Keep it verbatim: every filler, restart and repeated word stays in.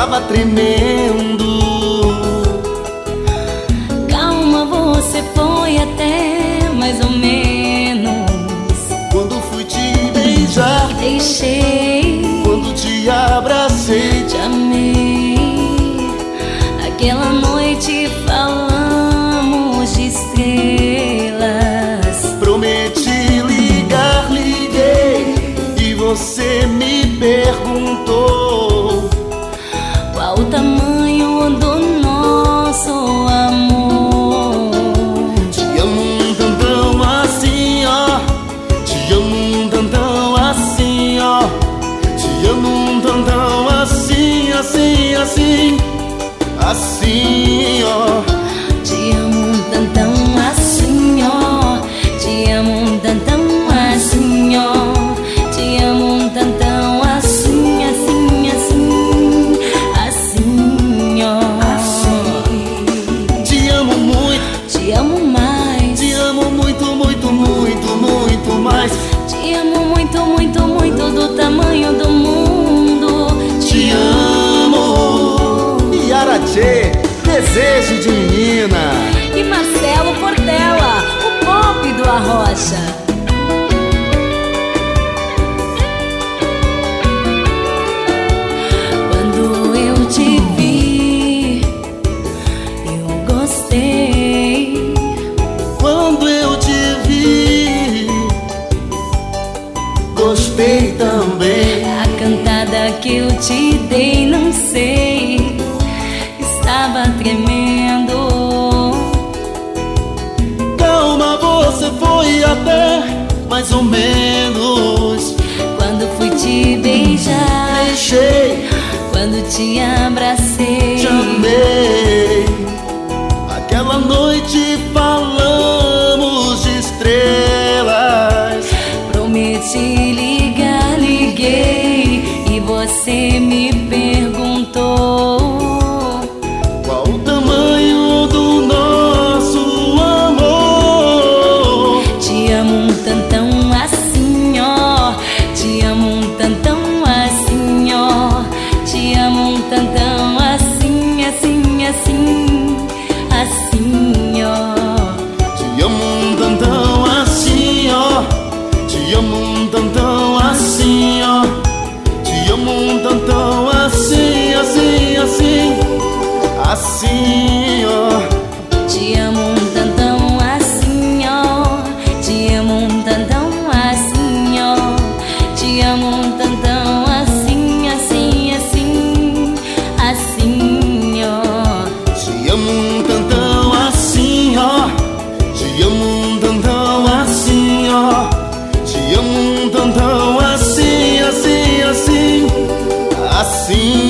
estava tremendo. Calma, você foi até mais ou menos. Quando fui te beijar, deixei. Quando te abracei, te amei. Aquela noite falamos de estrelas. Prometi ligar, liguei, e você me perguntou qual o tamanho do nosso amor. Te amo um tantão assim, ó. Te amo um tantão assim, ó. Te amo um tantão assim, assim, assim, assim, ó. Te amo um tantão assim, ó. Te amo um tantão assim, ó. Te amo um tantão assim, assim, assim, assim, ó. Te amo muito, te amo mais. Te amo muito, muito, muito, muito mais. Te amo muito, muito, muito, do tamanho do mundo. Te amo. Yara Tchê, Desejo de Menina. E Marcelo Portela, o pop do Arrocha. Quando eu te vi, eu gostei. Quando eu te vi, gostei também. A cantada que eu te dei, não sei, estava tremendo. Calma, você foi até mais ou menos. Quando fui te beijar, deixei. Quando te abracei, te amei. Aquela noite falamos de estrelas. Prometi ligar, liguei, e você me perguntou qual o tamanho do nosso amor. Te amo um tantão assim, ó. Te amo um tantão assim, ó. Te amo um tantão assim, assim, assim, assim, ó. Te amo um tantão assim, ó. Te amo um tantão assim, ó. Te amo um tantão assim, assim, assim, assim, ó. Te amo um tantão assim, ó. Te amo um tantão assim, ó. Te amo um tantão assim, assim, assim, assim, ó. Te amo um tantão assim, ó. Te amo um tantão assim, ó. Te amo um tantão assim, assim, assim, assim.